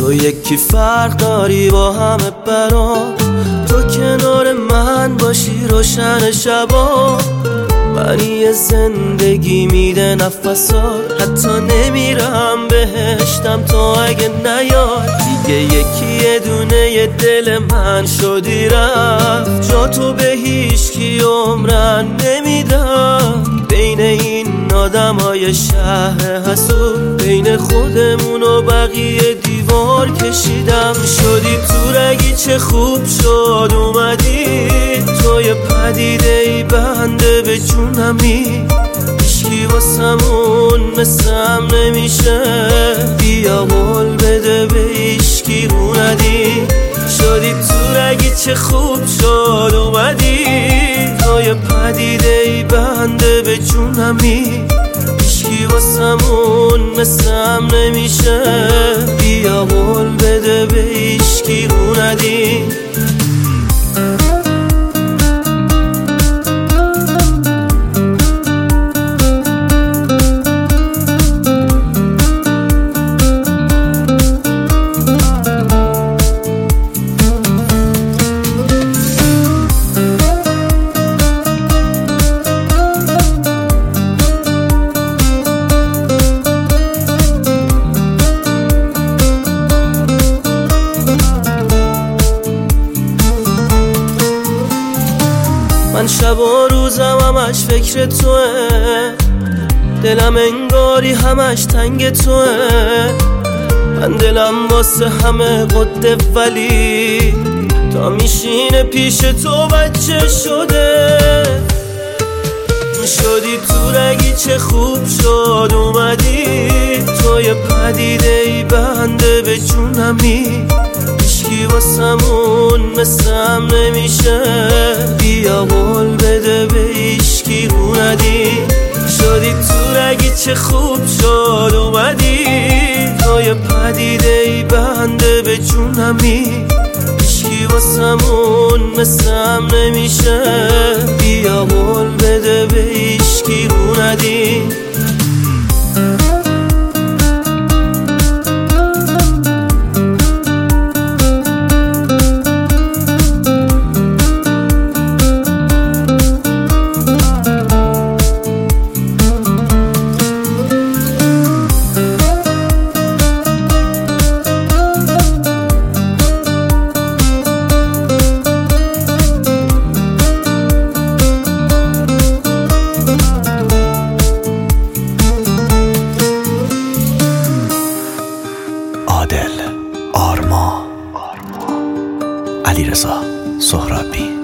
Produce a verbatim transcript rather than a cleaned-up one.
تو یکی فرق داری با همه برام، تو کنار من باشی روشن شبا، معنی زندگی میده نفسات، حتی نمیرم بهشتم تو اگه نیای. دیگه یکی یه دونه یه دل من شدی رفت، جا تو به هیچ کی عمرن نمیدم. بین این آدم های شهر حسود، بین خودمون و بقیه دیوار کشیدم. شدی تو رگی چه خوب شد اومدی، توی پدیده ای بنده به جونمی، هیچکی واسمون مثلم نمیشه، بیا قول بده به هیچکی رو ندی. شدی تو رگی چه خوب شد اومدی، توی پدیده ای بنده به جونمی، هیچکی واسمون مثلم نمیشه، بیا قول بده به هیچکی رو ندی. من شب و روزم همش فکر توه، دلم انگاری همش تنگ توه. من دلم واسه همه قده ولی تا میشینه پیش تو بچه شده. شدی تو رگی چه خوب شد اومدی، توی پدیده ای بنده به جونمی، هیچکی واسمون مثلم نمیشه، بیا قول بده به هیچکی رو ندی. شدی تو رگی چه خوب شد اومدی، توی پدیده ای بنده به جونمی، هیچکی واسمون مثلم نمیشه، بیا قول بده به هیچکی رو ندی. عادل، آرما، علیرضا سهرابی.